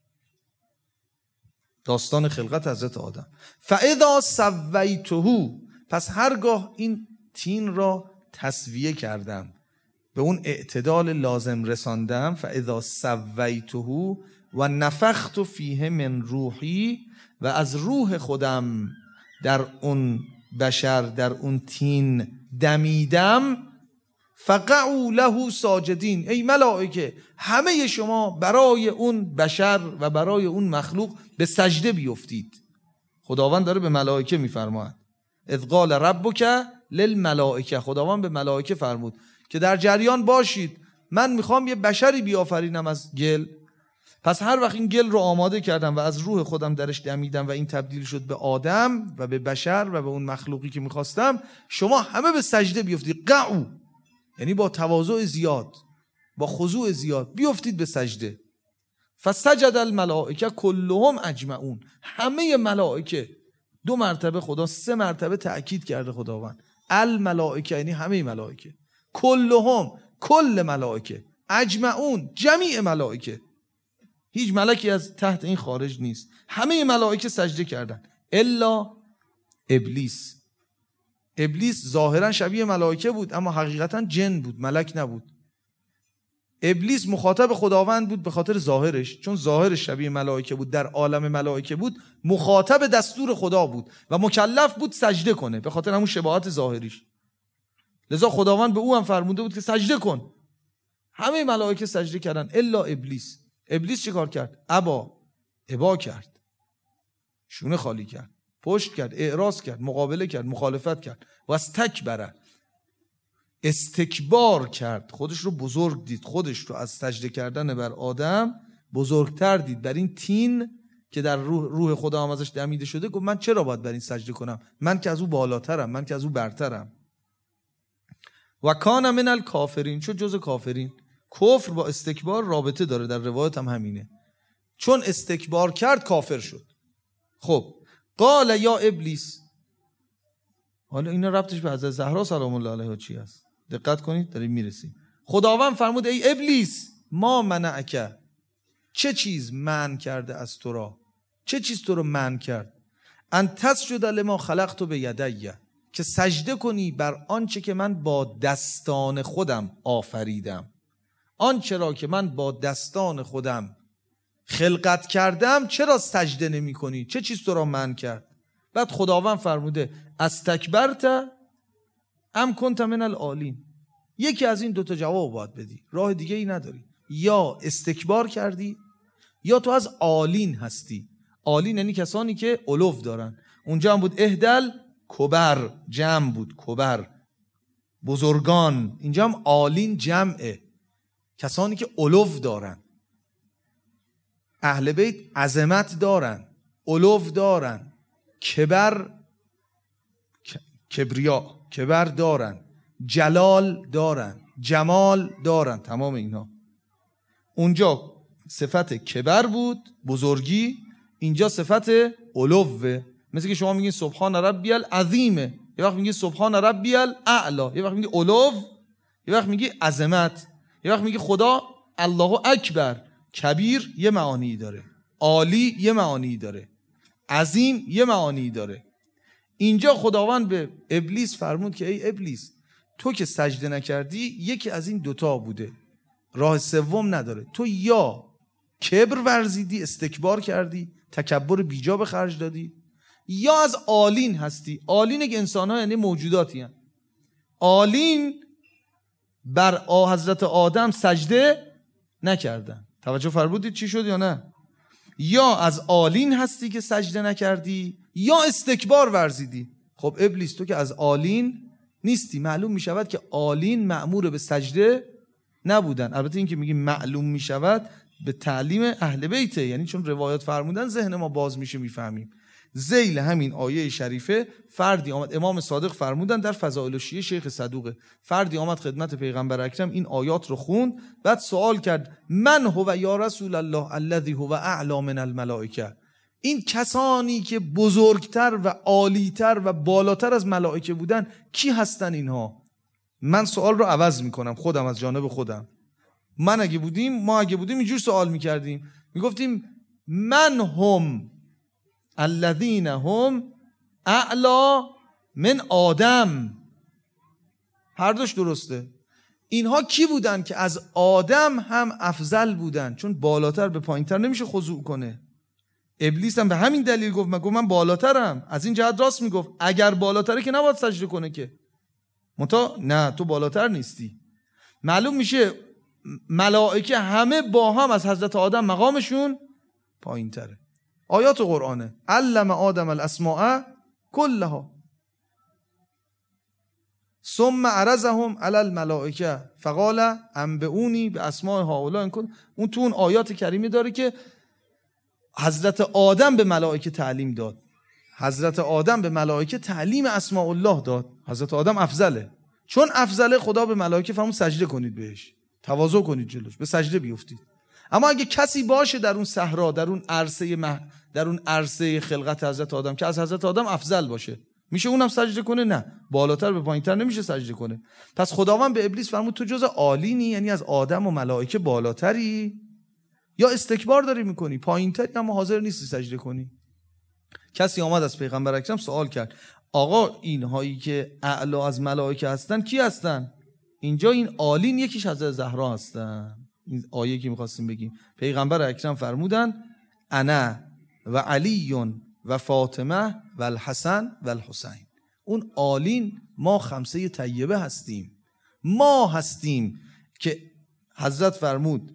داستان خلقت حضرت آدم. فاذا سویته، پس هرگاه این طین را تسویه کردم، به اون اعتدال لازم رساندم، فاذا سویته و نفخت فیه من روحی، و از روح خودم در اون بشر، در اون طین دمیدم، فقعوا له ساجدین، ای ملائکه همه شما برای اون بشر و برای اون مخلوق به سجده بیفتید. خداوند داره به ملائکه میفرماید، اذ قال ربک للملائکه، خداوند به ملائکه فرمود که در جریان باشید، من میخوام یه بشری بیافرینم از گل. پس هر وقت این گل رو آماده کردم و از روح خودم درش دمیدم و این تبدیل شد به آدم و به بشر و به اون مخلوقی که میخواستم، شما همه به سجده بیفتید. قعو یعنی با تواضع زیاد، با خضوع زیاد بیفتید به سجده. فسجد الملائکه کلهم اجمعون، همه ملائکه، دو مرتبه خدا سه مرتبه تأکید کرده خداوند، الملائکه یعنی همه ملائکه، کلهم کل ملائکه، اجمعون جمیع ملائکه، هیچ ملکی از تحت این خارج نیست، همه ملائکه سجده کردن الا ابلیس. ابلیس ظاهرا شبیه ملائکه بود اما حقیقتا جن بود، ملک نبود. ابلیس مخاطب خداوند بود به خاطر ظاهرش، چون ظاهرش شبیه ملائکه بود، در عالم ملائکه بود، مخاطب دستور خدا بود و مکلف بود سجده کنه به خاطر همون شباهت ظاهریش. لذا خداوند به او هم فرموده بود که سجده کن. همه ملائکه سجده کردن الا ابلیس. ابلیس چه کار کرد؟ ابا، ابا کرد، شونه خالی کرد، پشت کرد، اعراض کرد، مقابله کرد، مخالفت کرد و از تکبره، استکبار کرد، خودش رو بزرگ دید، خودش رو از سجده کردن بر آدم بزرگتر دید. بر این طین که در روح, روح خدا هم ازش دمیده شده گفت من چرا باید بر این سجده کنم، من که از او بالاترم، من که از او برترم. و کان من الکافرین، چون جز کافرین. کفر با استکبار رابطه داره، در روایت هم همینه، چون استکبار کرد کافر شد. خب قال یا ابلیس، حالا اینا ربطش به حضرت زهرا سلام الله علیها چی است؟ دقت کنید داریم میرسیم. خداوند فرمود ای ابلیس ما منعک، چه چیز منع کرده از تو را، چه چیز تو رو منع کرد، ان تسجد لما خلقت بیدیه، که سجده کنی بر آنچه که من با دستان خودم آفریدم، آنچه را که من با دستان خودم خلقت کردم چرا سجده نمی کنی؟ چه چیز تو را منع کرد؟ بعد خداوند فرموده استکبرت ام کنت من العالین. یکی از این دوتا جواب باید بدی، راه دیگه ای نداری، یا استکبار کردی یا تو از عالین هستی. عالین یعنی کسانی که علو دارن. اونجا هم بود اهدل کبر، جمع بود، کبر بزرگان، اینجا هم عالین جمعه، کسانی که علو دارن. اهل بیت عظمت دارن، علو دارن، کبر، کبریا، کبر دارن، جلال دارن، جمال دارن، تمام اینها. اونجا صفت کبر بود، بزرگی، اینجا صفت علوه. مثل که شما میگین سبحان ربی العظیمه، یه وقت میگی سبحان ربی الاعلا، یه وقت میگی علو، یه وقت میگی عظمت، یه وقت میگی خدا الله اکبر. کبیر یه معانی داره، عالی یه معانی داره، عظیم یه معانی داره. اینجا خداوند به ابلیس فرمود که ای ابلیس تو که سجده نکردی یکی از این دوتا بوده، راه سوم نداره، تو یا کبر ورزیدی، استکبار کردی، تکبر بیجا به خرج دادی، یا از عالین هستی. عالین که انسان ها یعنی موجوداتی هستند. عالین بر حضرت آدم سجده نکردن. توجه فرمودید چی شد یا نه؟ یا از عالین هستی که سجده نکردی یا استکبار ورزیدی. خب ابلیس تو که از عالین نیستی. معلوم می شود که عالین مأمور به سجده نبودن. البته این که میگیم معلوم می شود به تعلیم اهل بیته، یعنی چون روایات فرمودن ذهن ما باز میشه میفهمیم. ذیل همین آیه شریفه فردی آمد، امام صادق فرمودن در فضائل الشیعه شیخ صدوقه، فردی آمد خدمت پیغمبر اکرم این آیات رو خوند، بعد سوال کرد من هو یا رسول الله الذی هو اعلی من الملائکه، این کسانی که بزرگتر و عالیتر و بالاتر از ملائکه بودن کی هستن اینها؟ من سوال رو عوض میکنم خودم از جانب خودم. من اگه بودیم ما اگه بودیم اینجور سوال میکردیم، میگفتیم من هم الذین هم اعلا من آدم. هر دوش درسته. اینها کی بودن که از آدم هم افضل بودن؟ چون بالاتر به پایینتر نمیشه خضوع کنه. ابلیس هم به همین دلیل گفت من گفت من بالاترم. از این جهت راست میگفت، اگر بالاتره که نباید سجده کنه که. منتها نه، تو بالاتر نیستی. معلوم میشه ملائکه همه با هم از حضرت آدم مقامشون پایینتره. آیات قرآنه. علم آدم الاسماء کلها ثم عرضهم علی الملائکه فقال انبئونی باسماء هؤلاء ان کن. اون تو اون آیات کریمه داره که حضرت آدم به ملائکه تعلیم داد. حضرت آدم به ملائکه تعلیم اسماء الله داد. حضرت آدم افضله. چون افضله خدا به ملائکه فرمود سجده کنید بهش، تواضع کنید جلوش، به سجده بیفتید. اما اگه کسی باشه در اون صحرا، در اون عرصه مح... در اون عرصه خلقت حضرت آدم که از حضرت آدم افضل باشه، میشه اونم سجده کنه؟ نه، بالاتر به پایینتر نمیشه سجده کنه. پس خداوند به ابلیس فرمود تو جز عالینی، یعنی از آدم و ملائکه بالاتری، یا استکبار داری میکنی پایینتری اما حاضر نیستی سجده کنی. کسی آمد از پیغمبر اکرم سوال کرد آقا اینهایی که اعلی از ملائکه هستن کی هستن؟ اینجا این عالین یکیش حضرت زهرا هستن. این آیه که می‌خواستیم بگیم، پیغمبر اکرم فرمودن انا و علی و فاطمه و الحسن و الحسین. اون عالین ما خمسه طیبه هستیم، ما هستیم که حضرت فرمود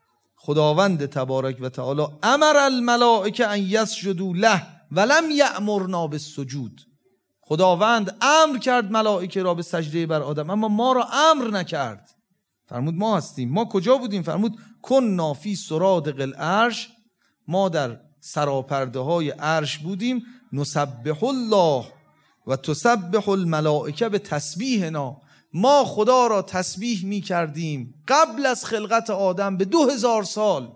خداوند تبارک و تعالی امر الملائکه ان یسجدوا له ولم یأمرنا بالسجود. خداوند امر کرد ملائکه را به سجده بر آدم اما ما را امر نکرد. فرمود ما هستیم. ما کجا بودیم؟ فرمود کنا فی سرادق العرش، ما در سراپرده های عرش بودیم. نسبح الله و تسبح الملائکه به تسبیحنا، ما خدا را تسبیح می کردیم قبل از خلقت آدم به دو هزار سال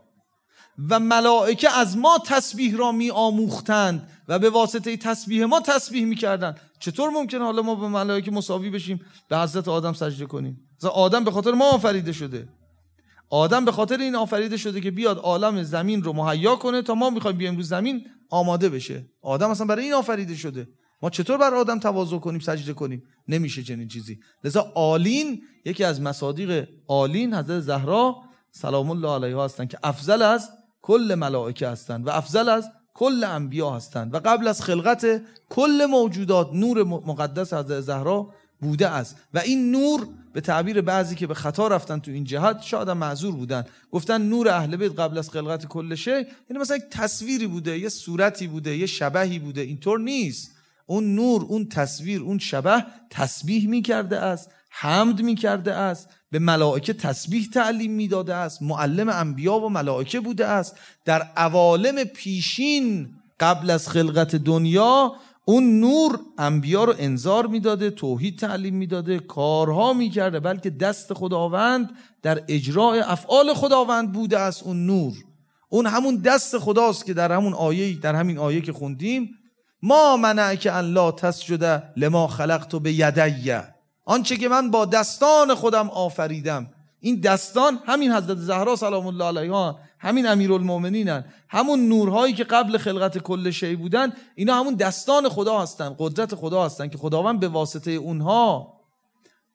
و ملائکه از ما تسبیح را می آموختند و به واسطه تسبیح ما تسبیح می کردند. چطور ممکنه حالا ما به ملائکه مساوی بشیم به حضرت آدم سجده کنیم؟ آدم به خاطر ما آفریده شده. آدم به خاطر این آفریده شده که بیاد عالم زمین رو مهیا کنه تا ما میخوایم بیایم رو زمین آماده بشه. آدم اصلا برای این آفریده شده. ما چطور بر آدم تواضع کنیم سجده کنیم؟ نمیشه چنین چیزی. لذا عالین، یکی از مصادیق عالین حضرت زهرا سلام الله علیها هستن که افضل از کل ملائکه هستند و افضل از کل انبیا هستند و قبل از خلقت کل موجودات نور مقدس حضرت زهرا بوده است. و این نور به تعبیر بعضی که به خطا رفتن تو این جهت شاید معذور بودن، گفتن نور اهل بیت قبل از خلقت کل شی، یعنی مثلا یک تصویری بوده، یه صورتی بوده، یه شبحی بوده. اینطور نیست. اون نور، اون تصویر، اون شبح تسبیح می‌کرده است، حمد می‌کرده است، به ملائکه تسبیح تعلیم میداده است، معلم انبیا و ملائکه بوده است. در عوالم پیشین قبل از خلقت دنیا اون نور انبیا رو انذار میداده، توحید تعلیم میداده، کارها میکرده، بلکه دست خداوند در اجراء افعال خداوند بوده است. اون نور، اون همون دست خداست که در همون آیه در همین آیه که خوندیم ما منعک ان لا تسجد لما خلقت بیدی، آنچه که من با دستان خودم آفریدم. این دستان همین حضرت زهرا سلام الله علیها، همین امیرالمومنینن، همون نورهایی که قبل خلقت کل شی بودن، اینا همون دستان خدا هستن، قدرت خدا هستن که خداوند به واسطه اونها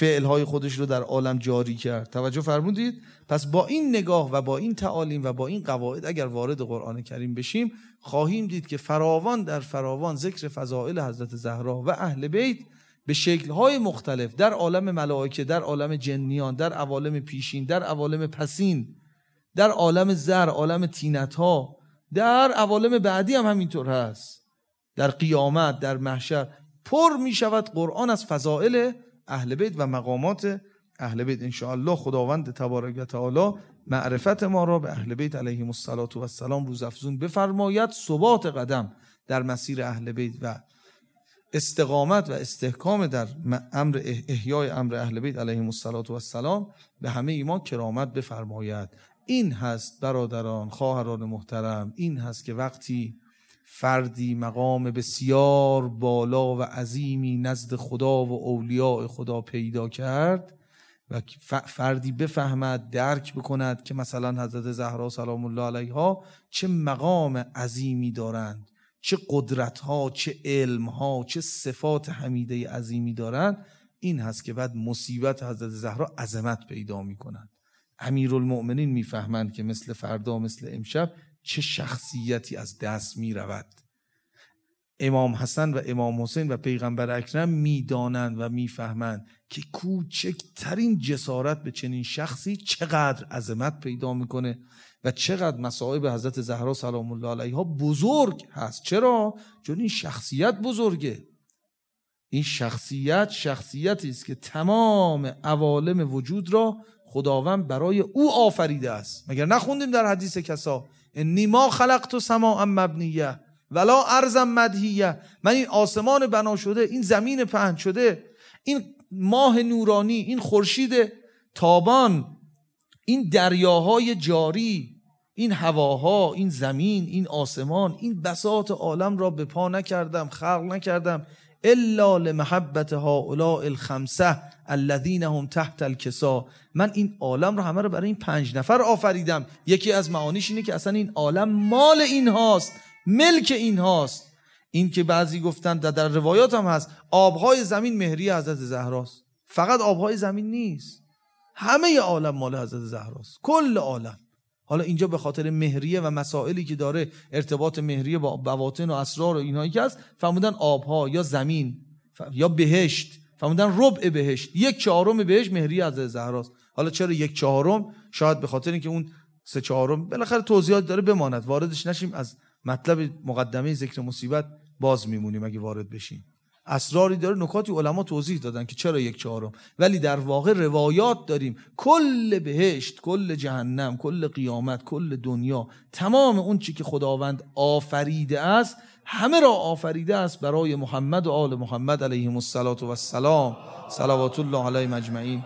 فعلهای خودش رو در عالم جاری کرد. توجه فرمودید؟ پس با این نگاه و با این تعالیم و با این قواعد اگر وارد قرآن کریم بشیم خواهیم دید که فراوان در فراوان ذکر فضائل حضرت زهرا و اهل بیت به شکل‌های مختلف در عالم ملائکه، در عالم جنیان، در عوالم پیشین، در عوالم پسین، در عالم زر، عالم طینت‌ها، در عوالم بعدی هم همینطور هست، در قیامت، در محشر پر می شود قرآن از فضائل اهل بیت و مقامات اهل بیت. انشاءالله خداوند تبارک و تعالی معرفت ما را به اهل بیت علیهم السلام روز افزون بفرماید، ثبات قدم در مسیر اهل بیت و استقامت و استحکام در امر احیای امر اهل بیت علیهم السلام به همه ایمان کرامت بفرماید. این هست برادران، خواهران محترم، این هست که وقتی فردی مقام بسیار بالا و عظیمی نزد خدا و اولیاء خدا پیدا کرد و فردی بفهمد، درک بکند که مثلا حضرت زهرا سلام الله علیها چه مقام عظیمی دارند، چه قدرت‌ها، چه علم‌ها، چه صفات حمیده عظیمی دارند، این هست که بعد مصیبت حضرت زهرا عظمت پیدا می‌کند. امیرالمؤمنین میفهمند که مثل فردا، مثل امشب چه شخصیتی از دست می رود. امام حسن و امام حسین و پیغمبر اکرم می دانند و می فهمند که کوچکترین جسارت به چنین شخصی چقدر عظمت پیدا میکنه و چقدر مصائب حضرت زهرا سلام الله علیها بزرگ هست. چرا؟ چون این شخصیت بزرگه. این شخصیت شخصیتی است که تمام عوالم وجود را خداوند برای او آفریده است. مگر نخوندیم در حدیث کسا انی ما خلقت سماء مبنیه ولا ارضا مدهیه، من این آسمان بنا شده، این زمین پهن شده، این ماه نورانی، این خورشید تابان، این دریاهای جاری، این هواها، این زمین، این آسمان، این بساط عالم را به پا نکردم، خلق نکردم الا لمحبت هؤلاء الخمسه الذین هم تحت الکسا. من این عالم رو همه رو برای این پنج نفر آفریدم. یکی از معانیش اینه که اصلا این عالم مال این هاست، ملک این هاست. این که بعضی گفتن در, در روایات هم هست آبهای زمین مهری حضرت زهراست. فقط آبهای زمین نیست، همه عالم مال حضرت زهراست، کل عالم. حالا اینجا به خاطر مهریه و مسائلی که داره، ارتباط مهریه با بواطن و اسرار و اینایی که هست، فرمودن آبها یا زمین یا بهشت، فرمودن ربع بهشت، یک چهارم بهشت مهریه حضرت زهراست. حالا چرا یک چهارم؟ شاید به خاطر اینکه اون سه چهارم بالاخره توضیحات داره، بماند، واردش نشیم، از مطلب مقدمه ذکر مصیبت باز میمونیم اگه وارد بشیم. اسراری داره، نکاتی علما توضیح دادن که چرا یک چهارم، ولی در واقع روایات داریم کل بهشت، کل جهنم، کل قیامت، کل دنیا، تمام اون چی که خداوند آفریده است، همه را آفریده است برای محمد و آل محمد علیهم السلام صلوات الله علیهم اجمعین.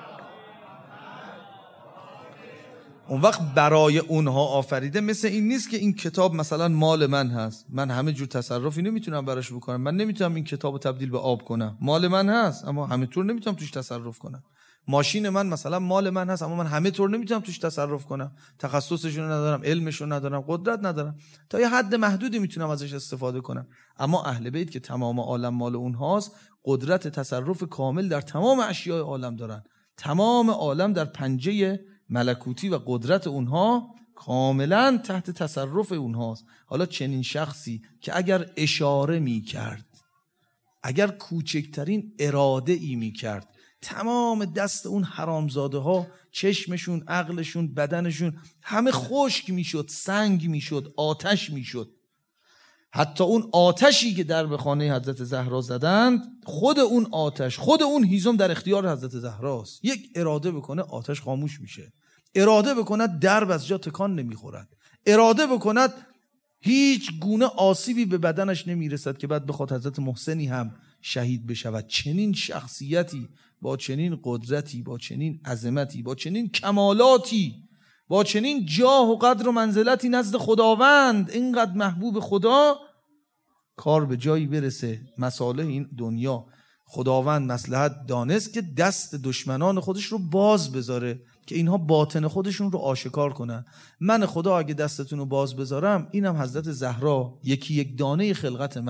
اون وقت برای اونها آفریده. مثل این نیست که این کتاب مثلا مال من هست، من همه جور تصرفی نمیتونم براش بکنم، من نمیتونم این کتاب رو تبدیل به آب کنم، مال من هست اما همه طور نمیتونم توش تصرف کنم. ماشین من مثلا مال من هست اما من همه طور نمیتونم توش تصرف کنم، تخصصشون ندارم، علمشون ندارم، قدرت ندارم، تا یه حد محدودی میتونم ازش استفاده کنم. اما اهل بیت که تمام عالم مال اونهاست، قدرت تصرف کامل در تمام اشیاء عالم دارن، تمام عالم در پنجه ملکوتی و قدرت اونها کاملا تحت تصرف اونهاست. حالا چنین شخصی که اگر اشاره می کرد، اگر کوچکترین اراده ای می کرد، تمام دست اون حرامزاده ها، چشمشون، عقلشون، بدنشون همه خشک می شد، سنگ می شد، آتش می شد. حتی اون آتشی که در به خانه حضرت زهرا زدند، خود اون آتش، خود اون هیزم در اختیار حضرت زهراست. یک اراده بکنه آتش خاموش میشه، اراده بکند درب از جا تکان نمیخورد، اراده بکند هیچ گونه آسیبی به بدنش نمیرسد که بعد بخواد حضرت محسنی هم شهید بشود. چنین شخصیتی با چنین قدرتی، با چنین عظمتی، با چنین کمالاتی، با چنین جاه و قدر و منزلتی نزد خداوند، اینقدر محبوب خدا، کار به جایی برسه، مصالح این دنیا خداوند مصلحت دانست که دست دشمنان خودش رو باز بذاره که اینها باطن خودشون رو آشکار کنن. من خدا اگه دستتون رو باز بذارم، اینم حضرت زهرا، یکی یک دانه خلقت من،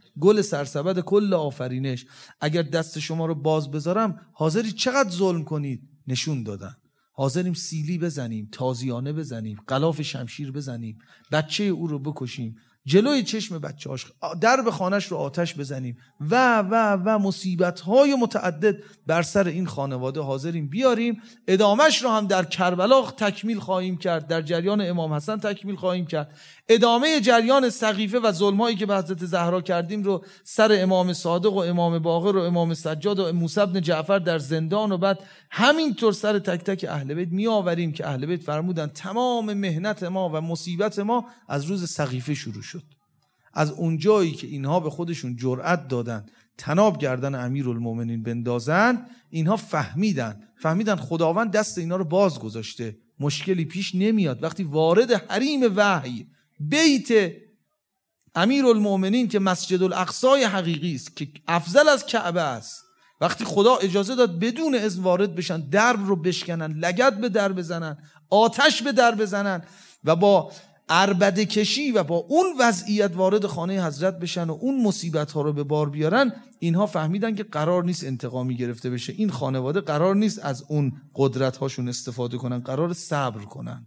گل سرسبد کل آفرینش. اگر دست شما رو باز بذارم حاضری چقدر ظلم کنید؟ نشون دادن. حاضریم سیلی بزنیم، تازیانه بزنیم، غلاف شمشیر بزنیم، بچه او رو بکشیم، جلوی چشم بچه‌هاش درب خانه‌اش رو آتش بزنیم و و و مصیبت‌های متعدد بر سر این خانواده حاضریم بیاریم. ادامهش رو هم در کربلا تکمیل خواهیم کرد، در جریان امام حسن تکمیل خواهیم کرد. ادامه جریان سقیفه و ظلم‌هایی که به حضرت زهرا کردیم رو سر امام صادق و امام باقر و امام سجاد و موسی بن جعفر در زندان و بعد همینطور سر تک تک اهل بیت میآوریم که اهل بیت فرمودن تمام مهنت ما و مصیبت ما از روز سقیفه شروع شد. از اونجایی که اینها به خودشون جرأت دادن تناب گردن امیرالمومنین بندازن، اینها فهمیدن فهمیدن خداوند دست اینا رو باز گذاشته، مشکلی پیش نمیاد. وقتی وارد حریم وحی بیت امیرالمومنین که مسجد الاقصی حقیقی است که افضل از کعبه است، وقتی خدا اجازه داد بدون اذن وارد بشن، درب رو بشکنن، لگد به در بزنن، آتش به در بزنن و با عربده کشی و با اون وضعیت وارد خانه حضرت بشن و اون مصیبت ها رو به بار بیارن، اینها فهمیدن که قرار نیست انتقامی گرفته بشه. این خانواده قرار نیست از اون قدرت هاشون استفاده کنن، قرار صبر کنن.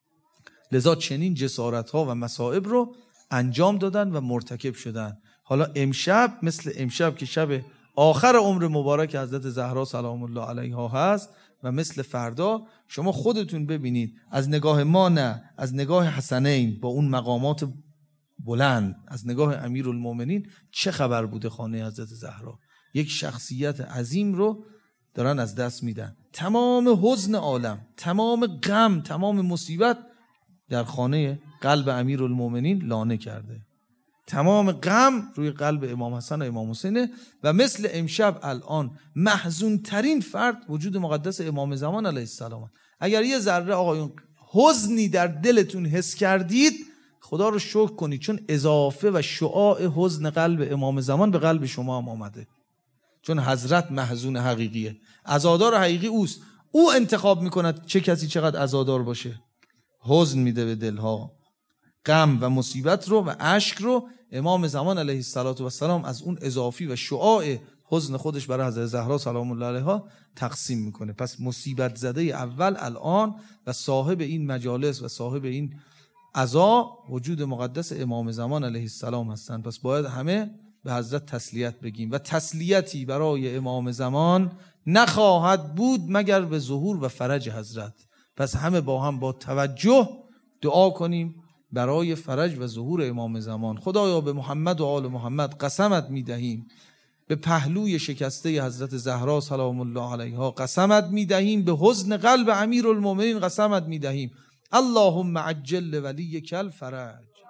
لذا چنین جسارت ها و مصائب رو انجام دادن و مرتکب شدن. حالا امشب مثل امشب که شب آخر عمر مبارک حضرت زهرا سلام الله علیها هست و مثل فردا شما خودتون ببینید، از نگاه ما نه، از نگاه حسنین با اون مقامات بلند، از نگاه امیرالمومنین چه خبر بوده خانه حضرت زهرا. یک شخصیت عظیم رو دارن از دست میدن. تمام حزن عالم، تمام غم، تمام مصیبت در خانه قلب امیرالمومنین لانه کرده. تمام غم روی قلب امام حسن و امام حسین و مثل امشب الان محزون ترین فرد وجود مقدس امام زمان علیه السلام. اگر یه ذره آقایون حزنی در دلتون حس کردید، خدا رو شکر کنید، چون اضافه و شعاع حزن قلب امام زمان به قلب شما هم آمده. چون حضرت محزون حقیقیه، عزادار حقیقی اوست. او انتخاب میکند چه کسی چقدر عزادار باشه. حزن میده به دلها، غم و مصیبت رو و اشک رو امام زمان علیه السلام از اون اضافی و شعاع حزن خودش برای حضرت زهرا سلام الله علیها تقسیم میکنه. پس مصیبت زده اول الان و صاحب این مجالس و صاحب این عزا وجود مقدس امام زمان علیه السلام هستند. پس باید همه به حضرت تسلیت بگیم و تسلیتی برای امام زمان نخواهد بود مگر به ظهور و فرج حضرت. پس همه با هم با توجه دعا کنیم برای فرج و ظهور امام زمان. خدایا به محمد و آل محمد قسمت میدهیم، به پهلوی شکسته حضرت زهرا سلام الله علیها قسمت میدهیم، به حزن قلب امیرالمومنین قسمت میدهیم. اللهم عجل ولیک الفرج.